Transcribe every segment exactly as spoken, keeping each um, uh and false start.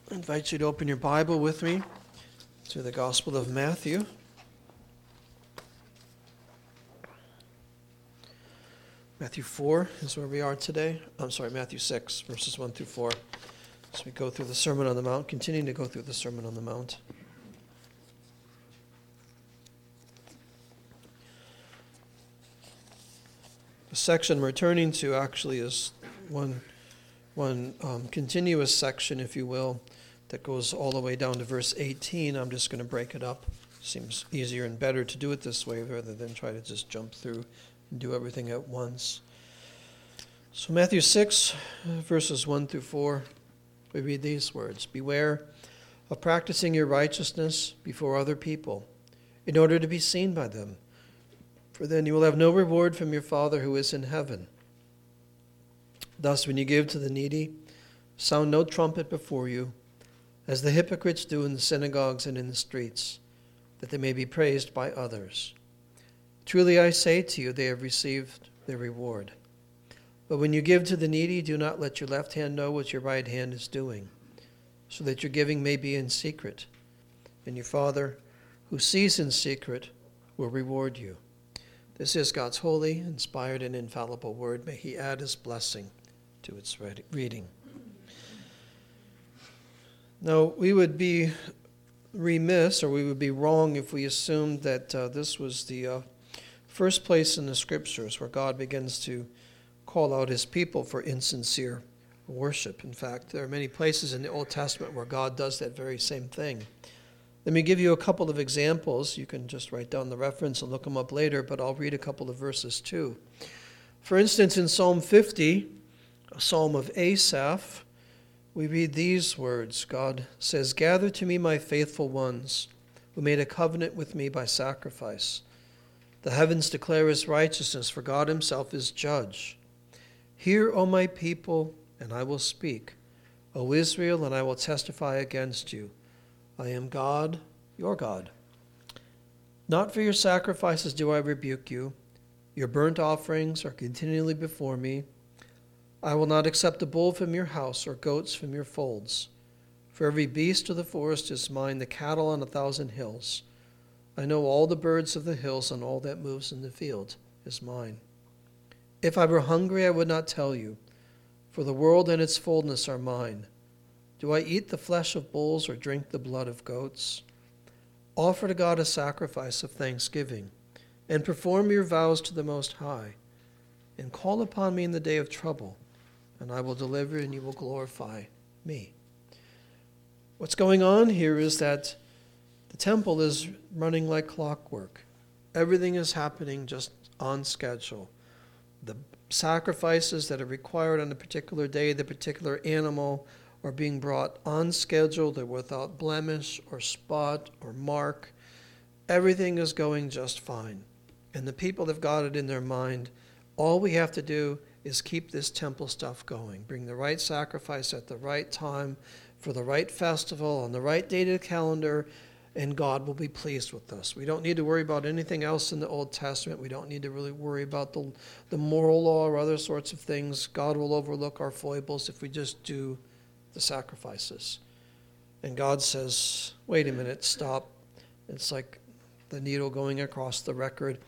I invite you to open your Bible with me to the Gospel of Matthew. Matthew four is where we are today. I'm sorry, Matthew six, verses one through four. As we go through the Sermon on the Mount, continuing to go through the Sermon on the Mount. The section we're turning to actually is one, one um, continuous section, if you will, that goes all the way down to verse eighteen. I'm just going to break it up. Seems easier and better to do it this way rather than try to just jump through and do everything at once. So Matthew six, verses one through four, we read these words. Beware of practicing your righteousness before other people, in order to be seen by them, for then you will have no reward from your Father who is in heaven. Thus, when you give to the needy, sound no trumpet before you, as the hypocrites do in the synagogues and in the streets, that they may be praised by others. Truly I say to you, they have received their reward. But when you give to the needy, do not let your left hand know what your right hand is doing, so that your giving may be in secret, and your Father, who sees in secret, will reward you. This is God's holy, inspired, and infallible word. May he add his blessing to its reading. Now, we would be remiss, or we would be wrong if we assumed that uh, this was the uh, first place in the Scriptures where God begins to call out his people for insincere worship. In fact, there are many places in the Old Testament where God does that very same thing. Let me give you a couple of examples. You can just write down the reference and look them up later, but I'll read a couple of verses too. For instance, in Psalm fifty, a psalm of Asaph, we read these words. God says, "Gather to me my faithful ones, who made a covenant with me by sacrifice. The heavens declare his righteousness, for God himself is judge. Hear, O my people, and I will speak. O Israel, and I will testify against you. I am God, your God. Not for your sacrifices do I rebuke you. Your burnt offerings are continually before me. I will not accept a bull from your house or goats from your folds. For every beast of the forest is mine, the cattle on a thousand hills. I know all the birds of the hills, and all that moves in the field is mine. If I were hungry, I would not tell you, for the world and its fullness are mine. Do I eat the flesh of bulls or drink the blood of goats? Offer to God a sacrifice of thanksgiving, and perform your vows to the Most High, and call upon me in the day of trouble, and I will deliver, and you will glorify me." What's going on here is that the temple is running like clockwork. Everything is happening just on schedule. The sacrifices that are required on a particular day, the particular animal, are being brought on schedule. They're without blemish or spot or mark. Everything is going just fine. And the people have got it in their mind. All we have to do is keep this temple stuff going. Bring the right sacrifice at the right time for the right festival on the right date of the calendar, and God will be pleased with us. We don't need to worry about anything else in the Old Testament. We don't need to really worry about the, the moral law or other sorts of things. God will overlook our foibles if we just do the sacrifices. And God says, wait a minute, stop. It's like the needle going across the record.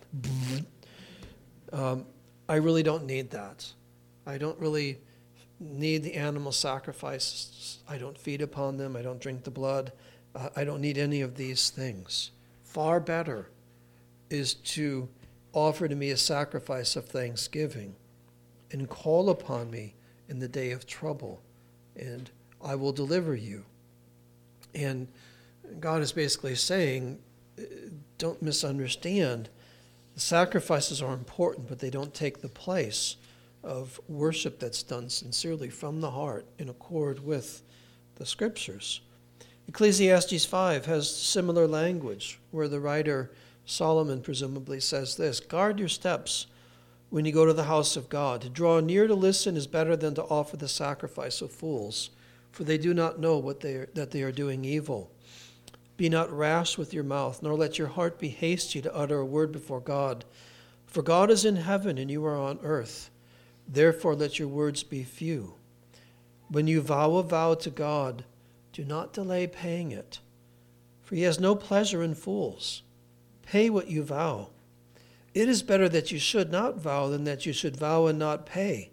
Um, I really don't need that. I don't really need the animal sacrifices. I don't feed upon them. I don't drink the blood. Uh, I don't need any of these things. Far better is to offer to me a sacrifice of thanksgiving and call upon me in the day of trouble, and I will deliver you. And God is basically saying, don't misunderstand. The sacrifices are important, but they don't take the place of worship that's done sincerely from the heart in accord with the Scriptures. Ecclesiastes five has similar language where the writer Solomon presumably says this: "Guard your steps when you go to the house of God. To draw near to listen is better than to offer the sacrifice of fools, for they do not know what they are, that they are doing evil. Be not rash with your mouth, nor let your heart be hasty to utter a word before God. For God is in heaven and you are on earth. Therefore let your words be few. When you vow a vow to God, do not delay paying it, for he has no pleasure in fools. Pay what you vow. It is better that you should not vow than that you should vow and not pay.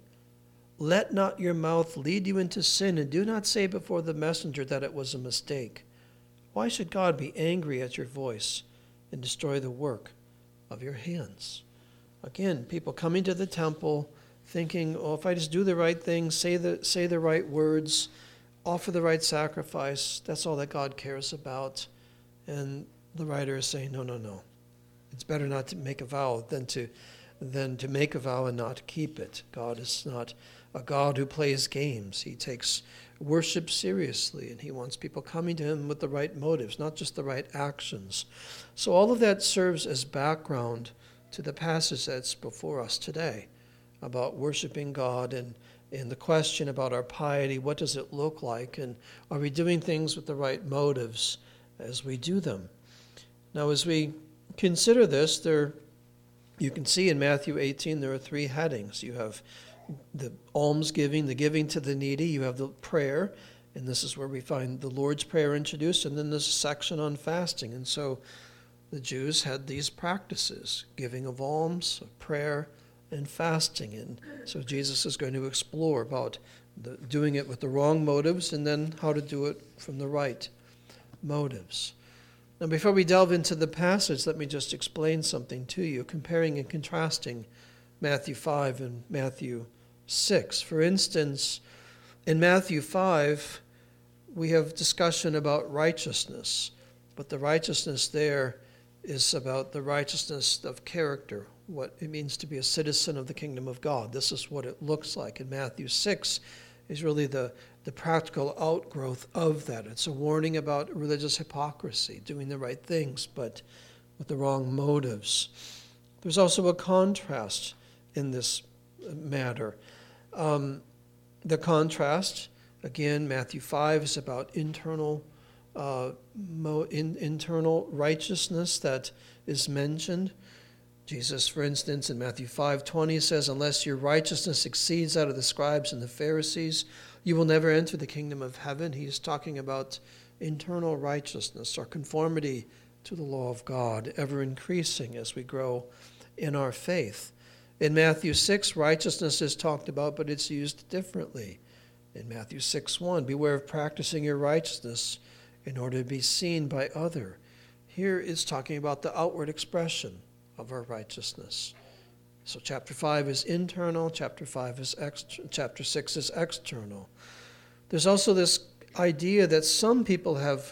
Let not your mouth lead you into sin, and do not say before the messenger that it was a mistake. Why should God be angry at your voice and destroy the work of your hands? Again, people coming to the temple thinking, oh, if I just do the right thing, say the, say the right words, offer the right sacrifice, that's all that God cares about. And the writer is saying, no, no, no. It's better not to make a vow than to, than to make a vow and not keep it. God is not a God who plays games. He takes worship seriously, and he wants people coming to him with the right motives, not just the right actions. So all of that serves as background to the passage that's before us today about worshiping God, and, and the question about our piety. What does it look like, and are we doing things with the right motives as we do them? Now, as we consider this, there you can see in Matthew eighteen there are three headings. You have the almsgiving, the giving to the needy. You have the prayer, and this is where we find the Lord's Prayer introduced, and then this section on fasting. And so the Jews had these practices, giving of alms, of prayer, and fasting. And so Jesus is going to explore about the, doing it with the wrong motives, and then how to do it from the right motives. Now, before we delve into the passage, let me just explain something to you, comparing and contrasting Matthew five and Matthew six. For instance, in Matthew five, we have discussion about righteousness, but the righteousness there is about the righteousness of character, what it means to be a citizen of the kingdom of God. This is what it looks like. In Matthew six is really the, the practical outgrowth of that. It's a warning about religious hypocrisy, doing the right things, but with the wrong motives. There's also a contrast in this matter. Um, the contrast, again, Matthew five is about internal uh, mo- in, internal righteousness that is mentioned. Jesus, for instance, in Matthew five twenty says, unless your righteousness exceeds that of the scribes and the Pharisees, you will never enter the kingdom of heaven. He's talking about internal righteousness, or conformity to the law of God, ever increasing as we grow in our faith. In Matthew six, righteousness is talked about, but it's used differently. In Matthew six one, beware of practicing your righteousness in order to be seen by other. Here it's talking about the outward expression of our righteousness. So chapter five is internal, chapter five is ex- chapter six is external. There's also this idea that some people have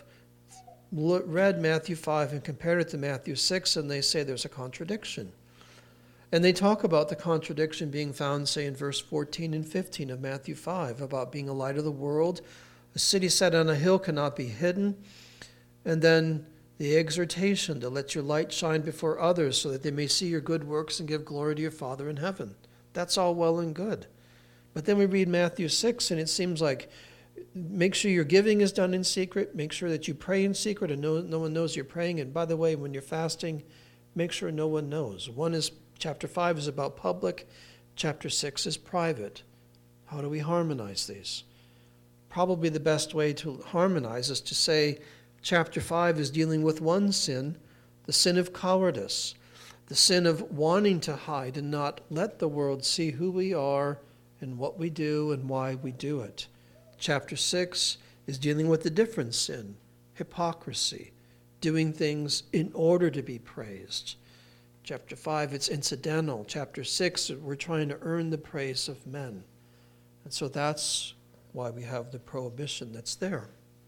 read Matthew five and compared it to Matthew six, and they say there's a contradiction. And they talk about the contradiction being found, say, in verse fourteen and fifteen of Matthew five, about being a light of the world. A city set on a hill cannot be hidden. And then the exhortation to let your light shine before others so that they may see your good works and give glory to your Father in heaven. That's all well and good. But then we read Matthew six, and it seems like make sure your giving is done in secret. Make sure that you pray in secret and no, no one knows you're praying. And by the way, when you're fasting, make sure no one knows. One is, chapter five is about public. Chapter six is private. How do we harmonize these? Probably the best way to harmonize is to say chapter five is dealing with one sin, the sin of cowardice, the sin of wanting to hide and not let the world see who we are and what we do and why we do it. Chapter six is dealing with the different sin, hypocrisy, doing things in order to be praised. Chapter five, it's incidental. Chapter six, we're trying to earn the praise of men. And so that's why we have the prohibition that's there.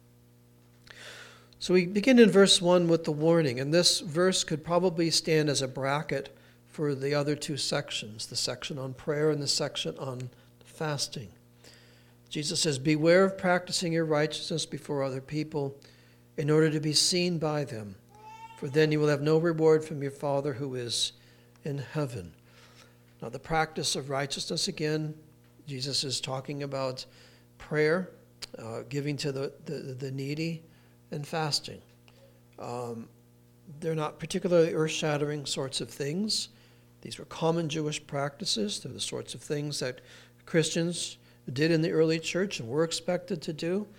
So we begin in verse one with the warning, and this verse could probably stand as a bracket for the other two sections, the section on prayer and the section on fasting. Jesus says, beware of practicing your righteousness before other people in order to be seen by them, for then you will have no reward from your Father who is in heaven. Now the practice of righteousness, again, Jesus is talking about prayer, uh, giving to the, the, the needy, and fasting. Um, they're not particularly earth-shattering sorts of things. These were common Jewish practices. They're the sorts of things that Christians did in the early church and were expected to do.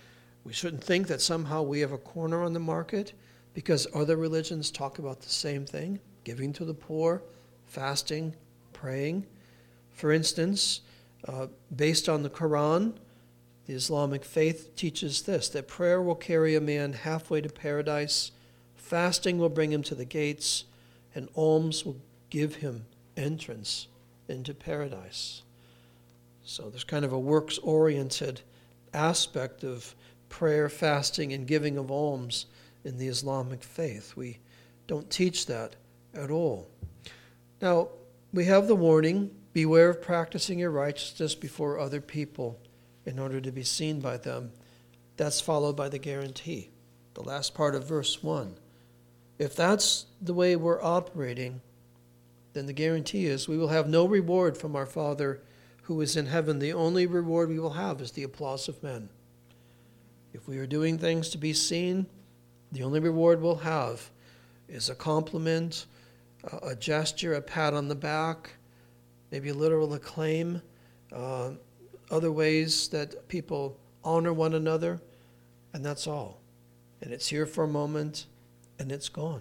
We shouldn't think that somehow we have a corner on the market because other religions talk about the same thing, giving to the poor, fasting, praying. For instance, uh, based on the Quran, the Islamic faith teaches this, that prayer will carry a man halfway to paradise, fasting will bring him to the gates, and alms will give him entrance into paradise. So there's kind of a works-oriented aspect of prayer, fasting, and giving of alms in the Islamic faith. We don't teach that at all. Now, we have the warning, beware of practicing your righteousness before other people in order to be seen by them. That's followed by the guarantee, the last part of verse one. If that's the way we're operating, then the guarantee is we will have no reward from our Father who is in heaven. The only reward we will have is the applause of men. If we are doing things to be seen, the only reward we'll have is a compliment, a gesture, a pat on the back, maybe a literal acclaim, uh, other ways that people honor one another, and that's all. And it's here for a moment, and it's gone.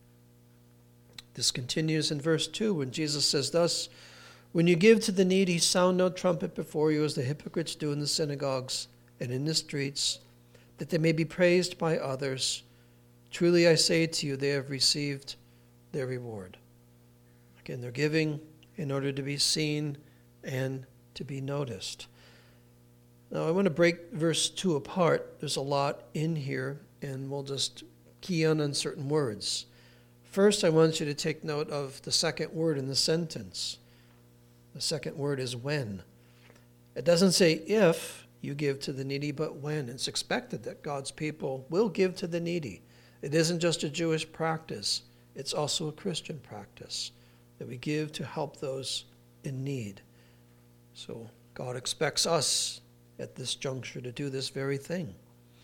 This continues in verse two when Jesus says thus, when you give to the needy, sound no trumpet before you as the hypocrites do in the synagogues and in the streets, that they may be praised by others. Truly I say to you, they have received their reward. Again, they're giving in order to be seen and to be noticed. Now, I want to break verse two apart. There's a lot in here, and we'll just key on on certain words. First, I want you to take note of the second word in the sentence. The second word is when. It doesn't say if you give to the needy, but when. It's expected that God's people will give to the needy. It isn't just a Jewish practice. It's also a Christian practice, that we give to help those in need. So God expects us at this juncture to do this very thing.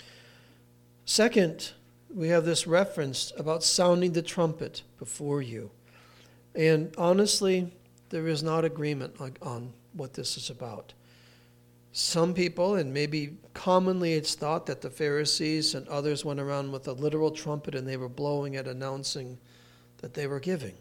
Second, we have this reference about sounding the trumpet before you. And honestly, there is not agreement on what this is about. Some people, and maybe commonly it's thought that the Pharisees and others went around with a literal trumpet and they were blowing it, announcing that they were giving.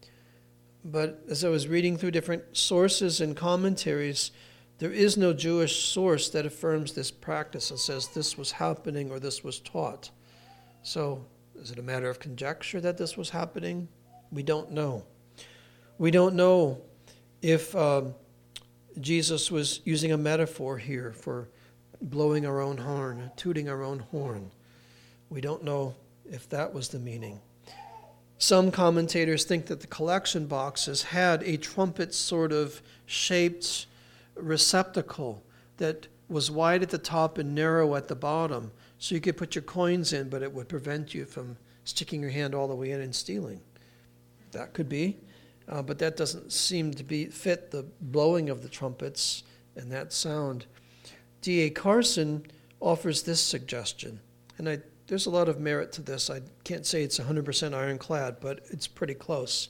But as I was reading through different sources and commentaries, there is no Jewish source that affirms this practice and says this was happening or this was taught. So is it a matter of conjecture that this was happening? We don't know. We don't know if um, Jesus was using a metaphor here for blowing our own horn, tooting our own horn. We don't know if that was the meaning. Some commentators think that the collection boxes had a trumpet sort of shaped receptacle that was wide at the top and narrow at the bottom, so you could put your coins in, but it would prevent you from sticking your hand all the way in and stealing. That could be, uh, but that doesn't seem to be fit the blowing of the trumpets and that sound. D A Carson offers this suggestion, and I, there's a lot of merit to this. I can't say it's one hundred percent ironclad, but it's pretty close.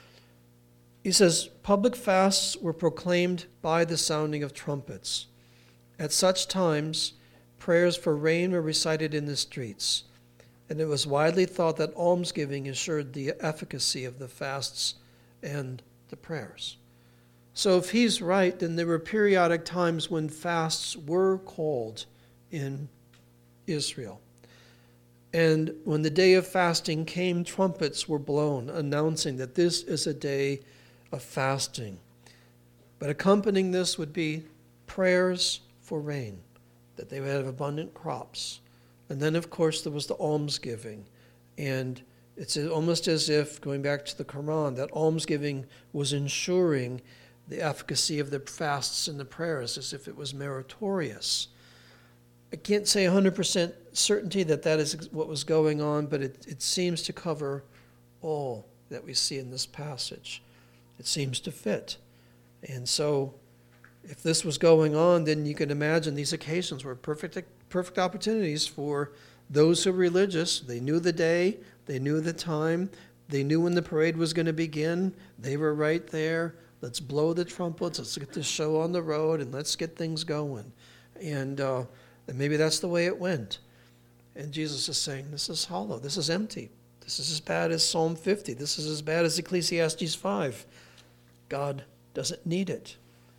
He says, public fasts were proclaimed by the sounding of trumpets. At such times, prayers for rain were recited in the streets, and it was widely thought that almsgiving assured the efficacy of the fasts and the prayers. So if he's right, then there were periodic times when fasts were called in Israel. And when the day of fasting came, trumpets were blown, announcing that this is a day of fasting. But accompanying this would be prayers for rain, that they would have abundant crops. And then, of course, there was the almsgiving. And it's almost as if, going back to the Quran, that almsgiving was ensuring the efficacy of the fasts and the prayers, as if it was meritorious. I can't say one hundred percent certainty that that is what was going on, but it, it seems to cover all that we see in this passage. It seems to fit. And so if this was going on, then you can imagine these occasions were perfect, perfect opportunities for those who were religious. They knew the day, they knew the time, they knew when the parade was going to begin. They were right there. Let's blow the trumpets, let's get this show on the road, and let's get things going. And uh, And maybe that's the way it went. And Jesus is saying, this is hollow. This is empty. This is as bad as Psalm fifty. This is as bad as Ecclesiastes five. God doesn't need it.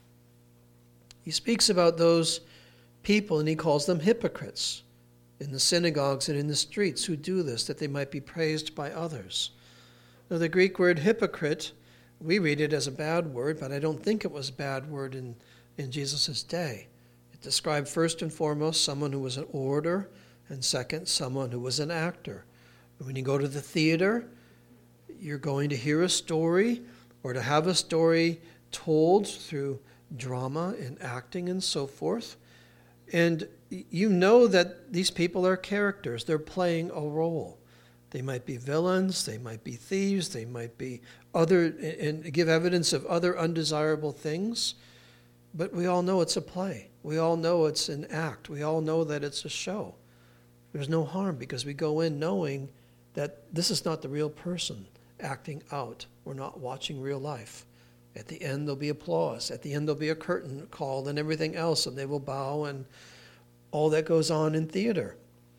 He speaks about those people, and he calls them hypocrites in the synagogues and in the streets who do this, that they might be praised by others. Now, the Greek word hypocrite, we read it as a bad word, but I don't think it was a bad word in, in Jesus' day. It described first and foremost someone who was an orator, and second, someone who was an actor. When you go to the theater, you're going to hear a story or to have a story told through drama and acting and so forth. And you know that these people are characters. They're playing a role. They might be villains, they might be thieves, they might be other, and give evidence of other undesirable things. But we all know it's a play. We all know it's an act. We all know that it's a show. There's no harm because we go in knowing that this is not the real person acting out. We're not watching real life. At the end, there'll be applause. At the end, there'll be a curtain call and everything else, and they will bow and all that goes on in theater.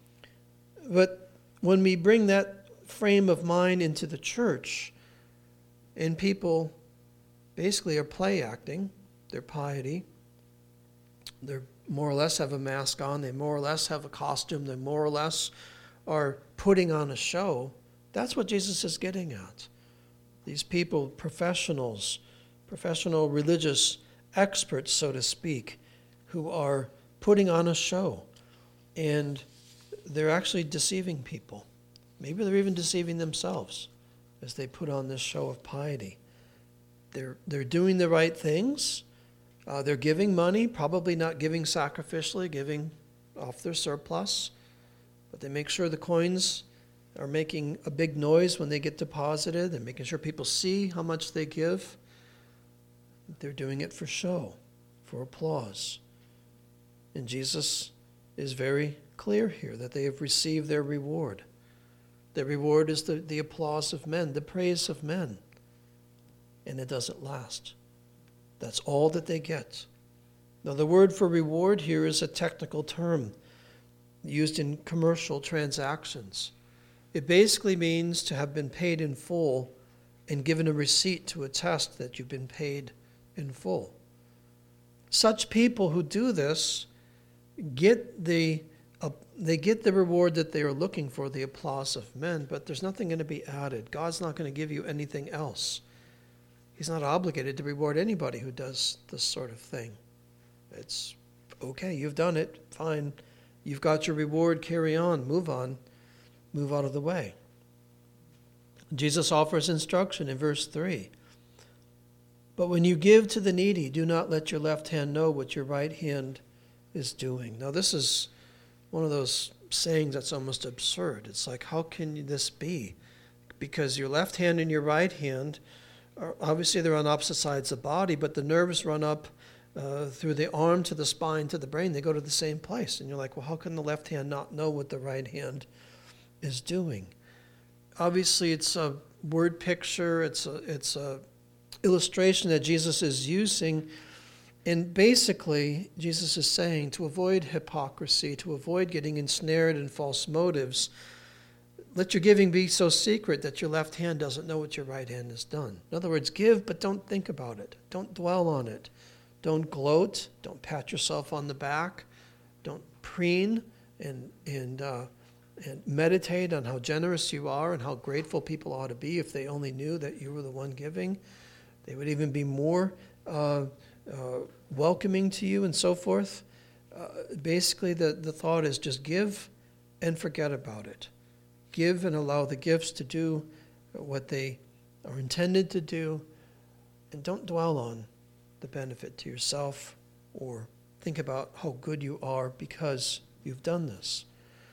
But when we bring that frame of mind into the church, and people basically are play acting, their piety, they more or less have a mask on, they more or less have a costume, they more or less are putting on a show, that's what Jesus is getting at. These people, professionals, professional religious experts, so to speak, who are putting on a show, and they're actually deceiving people. Maybe they're even deceiving themselves as they put on this show of piety. They're, they're doing the right things. Uh, they're giving money, probably not giving sacrificially, giving off their surplus, but they make sure the coins are making a big noise when they get deposited. They're making sure people see how much they give. They're doing it for show, for applause. And Jesus is very clear here that they have received their reward. Their reward is the, the applause of men, the praise of men. And it doesn't last. That's all that they get. Now, the word for reward here is a technical term used in commercial transactions. It basically means to have been paid in full and given a receipt to attest that you've been paid in full. Such people who do this get the uh, they get the reward that they are looking for, the applause of men, but there's nothing going to be added. God's not going to give you anything else. He's not obligated to reward anybody who does this sort of thing. It's okay, you've done it, fine. You've got your reward, carry on, move on, move out of the way. Jesus offers instruction in verse three. But when you give to the needy, do not let your left hand know what your right hand is doing. Now, this is one of those sayings that's almost absurd. It's like, how can this be? Because your left hand and your right hand, are, obviously they're on opposite sides of the body, but the nerves run up uh, through the arm to the spine to the brain. They go to the same place. And you're like, well, how can the left hand not know what the right hand is doing? Obviously, it's a word picture. It's a, it's a illustration that Jesus is using. And basically, Jesus is saying to avoid hypocrisy, to avoid getting ensnared in false motives, let your giving be so secret that your left hand doesn't know what your right hand has done. In other words, give, but don't think about it. Don't dwell on it. Don't gloat. Don't pat yourself on the back. Don't preen and, and, uh, and meditate on how generous you are and how grateful people ought to be if they only knew that you were the one giving. They would even be more uh, uh, welcoming to you and so forth. Uh, basically, the, the thought is just give and forget about it. Give and allow the gifts to do what they are intended to do, and don't dwell on the benefit to yourself or think about how good you are because you've done this.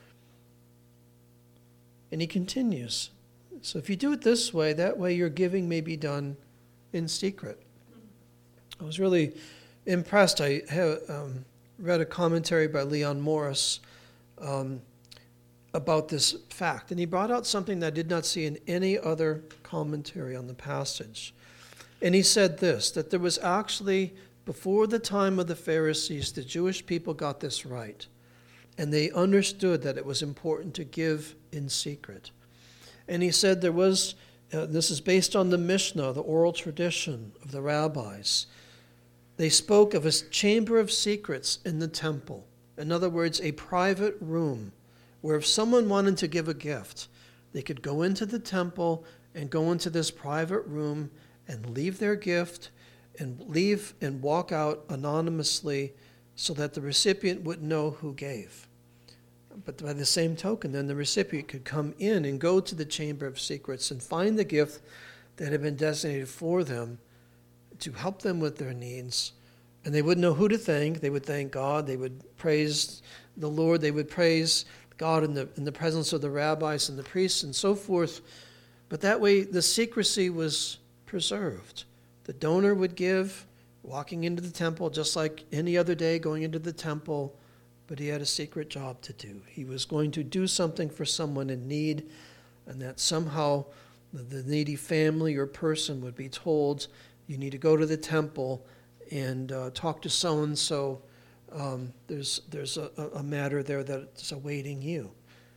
And he continues. So if you do it this way, that way your giving may be done in secret. I was really impressed. I have, um, read a commentary by Leon Morris um, about this fact, and he brought out something that I did not see in any other commentary on the passage. And he said this, that there was actually, before the time of the Pharisees, the Jewish people got this right. And they understood that it was important to give in secret. And he said there was, uh, this is based on the Mishnah, the oral tradition of the rabbis. They spoke of a chamber of secrets in the temple. In other words, a private room where if someone wanted to give a gift, they could go into the temple and go into this private room and leave their gift and leave and walk out anonymously so that the recipient would know who gave. But by the same token, then the recipient could come in and go to the Chamber of Secrets and find the gift that had been designated for them to help them with their needs. And they wouldn't know who to thank. They would thank God. They would praise the Lord. They would praise God in the, in the presence of the rabbis and the priests and so forth. But that way, the secrecy was preserved. The donor would give, walking into the temple, just like any other day going into the temple, but he had a secret job to do. He was going to do something for someone in need, and that somehow the needy family or person would be told, you need to go to the temple and uh, talk to so-and-so. Um, there's there's a, a matter there that's awaiting you.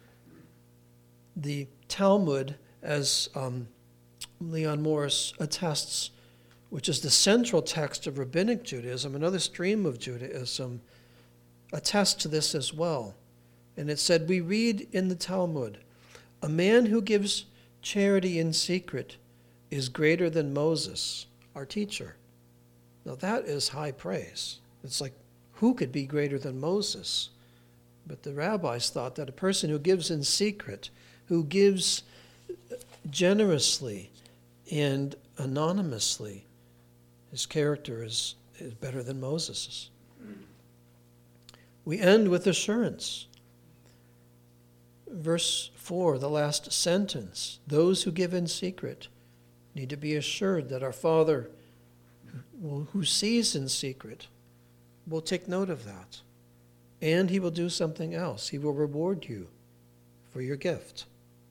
The Talmud, as um, Leon Morris attests, which is the central text of Rabbinic Judaism, another stream of Judaism, attests to this as well. And it said, we read in the Talmud, a man who gives charity in secret is greater than Moses, our teacher. Now that is high praise. It's like, who could be greater than Moses? But the rabbis thought that a person who gives in secret, who gives generously and anonymously, his character is, is better than Moses's. We end with assurance. Verse four, the last sentence. Those who give in secret need to be assured that our Father, who sees in secret, will take note of that. And he will do something else. He will reward you for your gift.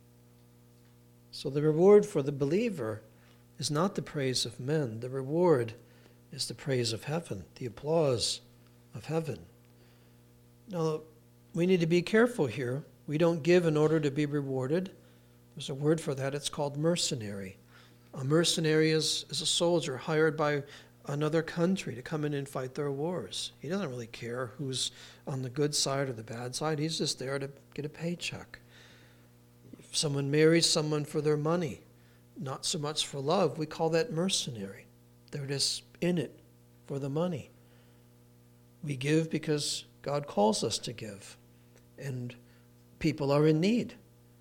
So the reward for the believer is not the praise of men. The reward is the praise of heaven, the applause of heaven. Now, we need to be careful here. We don't give in order to be rewarded. There's a word for that. It's called mercenary. A mercenary is, is a soldier hired by another country to come in and fight their wars. He doesn't really care who's on the good side or the bad side. He's just there to get a paycheck. If someone marries someone for their money, not so much for love, we call that mercenary. They're just in it for the money. We give because God calls us to give, and people are in need.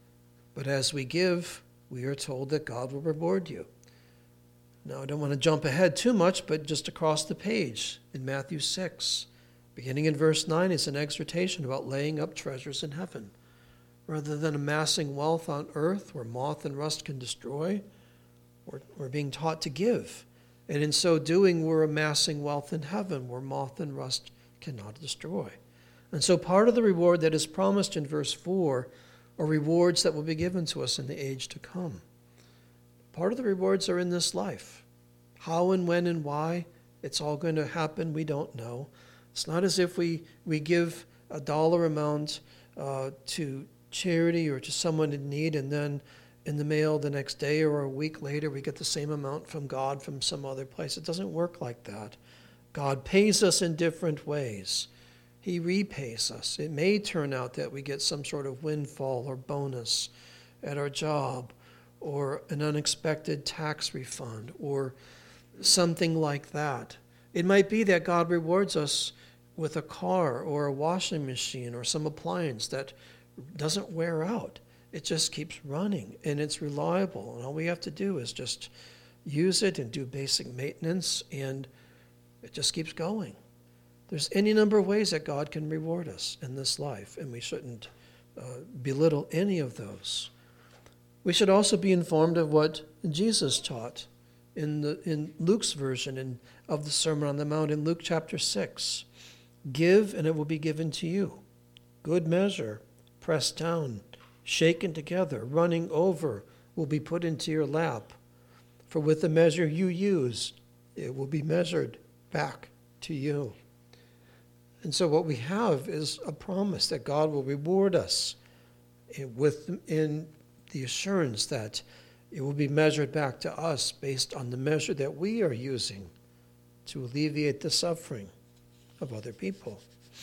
But as we give, we are told that God will reward you. Now, I don't want to jump ahead too much, but just across the page in Matthew six, beginning in verse nine, is an exhortation about laying up treasures in heaven. Rather than amassing wealth on earth where moth and rust can destroy, we're, we're being taught to give. And in so doing, we're amassing wealth in heaven where moth and rust cannot destroy. And so part of the reward that is promised in verse four are rewards that will be given to us in the age to come. Part of the rewards are in this life. How and when and why it's all going to happen, we don't know. It's not as if we, we give a dollar amount uh, to charity or to someone in need, and then in the mail the next day or a week later we get the same amount from God from some other place. It doesn't work like that. God pays us in different ways. He repays us. It may turn out that we get some sort of windfall or bonus at our job, or an unexpected tax refund, or something like that. It might be that God rewards us with a car or a washing machine or some appliance that doesn't wear out. It just keeps running, and it's reliable, and all we have to do is just use it and do basic maintenance, and it just keeps going. There's any number of ways that God can reward us in this life, and we shouldn't uh, belittle any of those. We should also be informed of what Jesus taught in the in Luke's version in, of the Sermon on the Mount in Luke chapter six. Give, and it will be given to you. Good measure, pressed down, shaken together, running over, will be put into your lap. For with the measure you use, it will be measured back to you. And so what we have is a promise that God will reward us with in the assurance that it will be measured back to us based on the measure that we are using to alleviate the suffering of other people.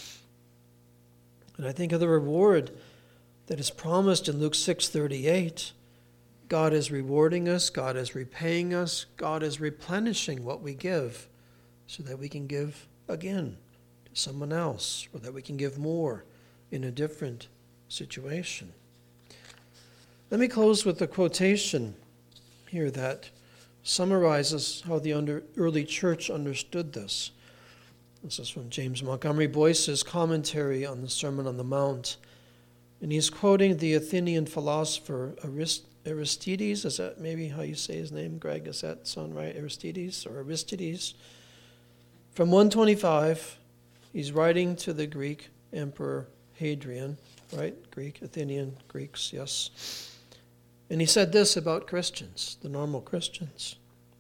And I think of the reward that is promised in Luke six thirty-eight. God is rewarding us, God is repaying us, God is replenishing what we give so that we can give again to someone else, or that we can give more in a different situation. Let me close with a quotation here that summarizes how the under, early church understood this. This is from James Montgomery Boyce's commentary on the Sermon on the Mount. And he's quoting the Athenian philosopher Arist- Aristides. Is that maybe how you say his name, Greg? Is that sound right? Aristides or Aristides? From one twenty-five, he's writing to the Greek Emperor Hadrian, right? Greek, Athenian, Greeks, yes. And he said this about Christians, the normal Christians.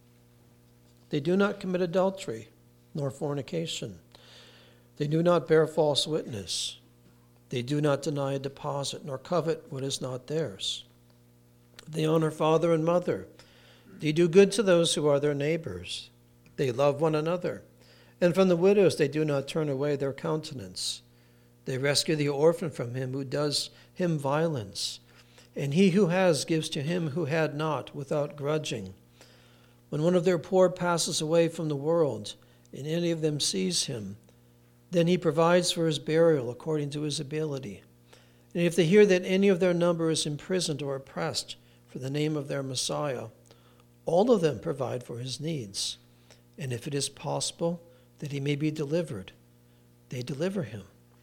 They do not commit adultery, nor fornication. They do not bear false witness. They do not deny a deposit, nor covet what is not theirs. They honor father and mother. They do good to those who are their neighbors. They love one another. And from the widows they do not turn away their countenance. They rescue the orphan from him who does him violence. And he who has gives to him who had not, without grudging. When one of their poor passes away from the world, and any of them sees him, then he provides for his burial according to his ability. And if they hear that any of their number is imprisoned or oppressed for the name of their Messiah, all of them provide for his needs. And if it is possible that he may be delivered, they deliver him.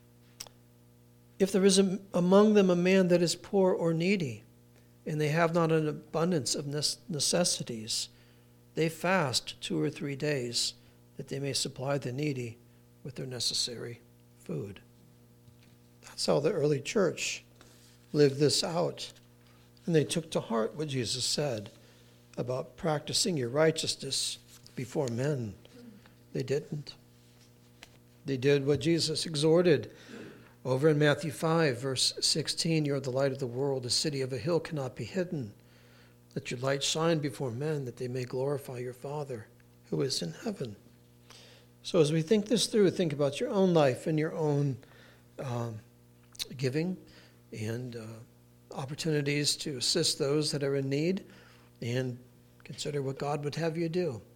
If there is a, among them a man that is poor or needy, and they have not an abundance of necessities, they fast two or three days, that they may supply the needy with their necessary food. That's how the early church lived this out. And they took to heart what Jesus said about practicing your righteousness before men. They didn't. They did what Jesus exhorted over in Matthew five, verse sixteen, "You are the light of the world. A city of a hill cannot be hidden. Let your light shine before men, that they may glorify your Father who is in heaven." So as we think this through, think about your own life and your own um, giving and uh, opportunities to assist those that are in need, and consider what God would have you do.